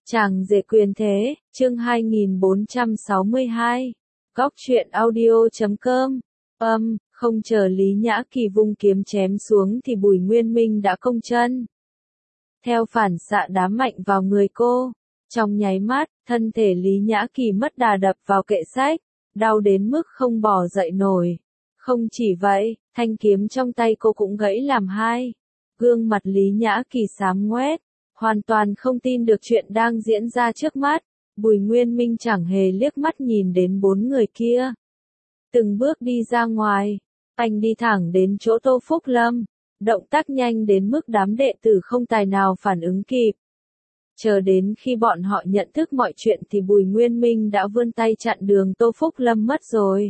Chàng rể quyền thế, chương 2462. Góc truyện audio.com. Không chờ Lý Nhã Kỳ vung kiếm chém xuống thì Bùi Nguyên Minh đã công chân. Theo phản xạ đá mạnh vào người cô. Trong nháy mắt, thân thể Lý Nhã Kỳ mất đà đập vào kệ sách, đau đến mức không bò dậy nổi. Không chỉ vậy, thanh kiếm trong tay cô cũng gãy làm hai. Gương mặt Lý Nhã Kỳ xám ngoét, hoàn toàn không tin được chuyện đang diễn ra trước mắt. Bùi Nguyên Minh chẳng hề liếc mắt nhìn đến bốn người kia. Từng bước đi ra ngoài, anh đi thẳng đến chỗ Tô Phúc Lâm, động tác nhanh đến mức đám đệ tử không tài nào phản ứng kịp. Chờ đến khi bọn họ nhận thức mọi chuyện thì Bùi Nguyên Minh đã vươn tay chặn đường Tô Phúc Lâm mất rồi.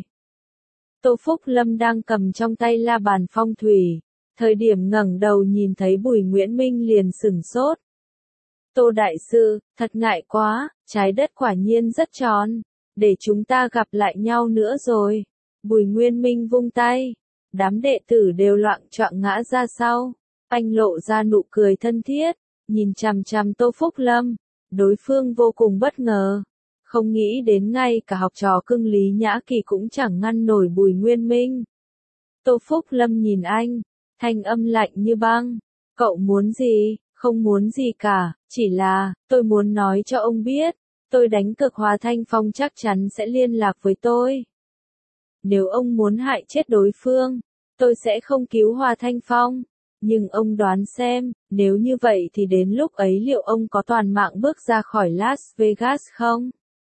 Tô Phúc Lâm đang cầm trong tay la bàn phong thủy, thời điểm ngẩng đầu nhìn thấy Bùi Nguyễn Minh liền sửng sốt. Tô đại sư, thật ngại quá, trái đất quả nhiên rất tròn, để chúng ta gặp lại nhau nữa rồi. Bùi Nguyên Minh vung tay, đám đệ tử đều loạng choạng ngã ra sau. Anh lộ ra nụ cười thân thiết, nhìn chằm chằm Tô Phúc Lâm, đối phương vô cùng bất ngờ. Không nghĩ đến ngay cả học trò cưng Lý Nhã Kỳ cũng chẳng ngăn nổi Bùi Nguyên Minh. Tô Phúc Lâm nhìn anh, thanh âm lạnh như băng. Cậu muốn gì? Không muốn gì cả, chỉ là, tôi muốn nói cho ông biết, tôi đánh cược Hòa Thanh Phong chắc chắn sẽ liên lạc với tôi. Nếu ông muốn hại chết đối phương, tôi sẽ không cứu Hòa Thanh Phong. Nhưng ông đoán xem, nếu như vậy thì đến lúc ấy liệu ông có toàn mạng bước ra khỏi Las Vegas không?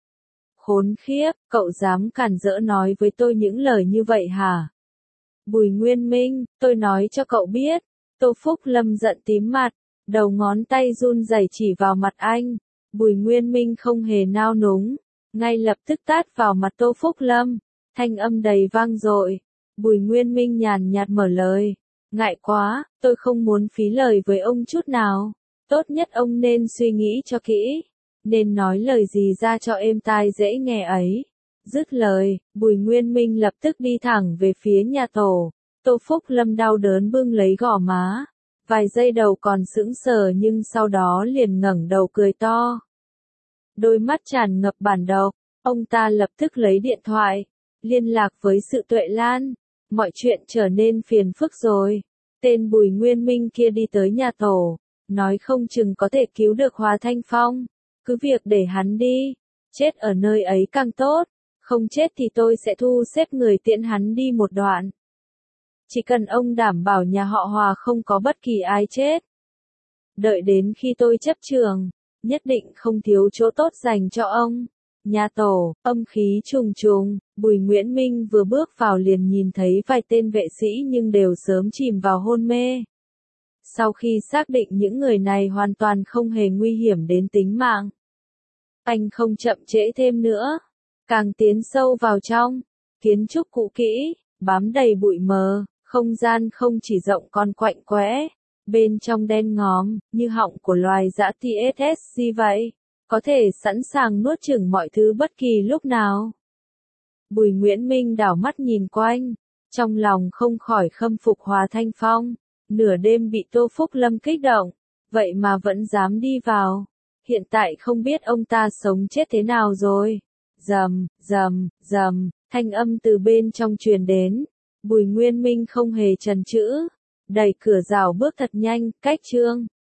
Khốn khiếp, cậu dám cản rỡ nói với tôi những lời như vậy hả? Bùi Nguyên Minh, tôi nói cho cậu biết. Tô Phúc Lâm giận tím mặt, đầu ngón tay run rẩy chỉ vào mặt anh. Bùi Nguyên Minh không hề nao núng, ngay lập tức tát vào mặt Tô Phúc Lâm, thanh âm đầy vang dội. Bùi Nguyên Minh nhàn nhạt mở lời, ngại quá, tôi không muốn phí lời với ông chút nào, tốt nhất ông nên suy nghĩ cho kỹ, nên nói lời gì ra cho êm tai dễ nghe ấy. Dứt lời, Bùi Nguyên Minh lập tức đi thẳng về phía nhà tổ. Tô Phúc Lâm đau đớn bưng lấy gò má, vài giây đầu còn sững sờ nhưng sau đó liền ngẩng đầu cười to. Đôi mắt tràn ngập bản độc, ông ta lập tức lấy điện thoại, liên lạc với Sự Tuệ Lan. Mọi chuyện trở nên phiền phức rồi. Tên Bùi Nguyên Minh kia đi tới nhà tổ, nói không chừng có thể cứu được Hòa Thanh Phong. Cứ việc để hắn đi, chết ở nơi ấy càng tốt, không chết thì tôi sẽ thu xếp người tiễn hắn đi một đoạn. Chỉ cần ông đảm bảo nhà họ Hòa không có bất kỳ ai chết. Đợi đến khi tôi chấp trường, nhất định không thiếu chỗ tốt dành cho ông. Nhà tổ, âm khí trùng trùng, Bùi Nguyễn Minh vừa bước vào liền nhìn thấy vài tên vệ sĩ nhưng đều sớm chìm vào hôn mê. Sau khi xác định những người này hoàn toàn không hề nguy hiểm đến tính mạng, anh không chậm trễ thêm nữa, càng tiến sâu vào trong. Kiến trúc cũ kỹ, bám đầy bụi mờ, không gian không chỉ rộng còn quạnh quẽ, bên trong đen ngòm, như họng của loài dã TSSC vậy, có thể sẵn sàng nuốt chửng mọi thứ bất kỳ lúc nào. Bùi Nguyễn Minh đảo mắt nhìn quanh, trong lòng không khỏi khâm phục Hòa Thanh Phong, nửa đêm bị Tô Phúc Lâm kích động, vậy mà vẫn dám đi vào. Hiện tại không biết ông ta sống chết thế nào rồi. Rầm, rầm, rầm, thanh âm từ bên trong truyền đến. Bùi Nguyên Minh không hề chần chừ, đẩy cửa rào bước thật nhanh, cách chương.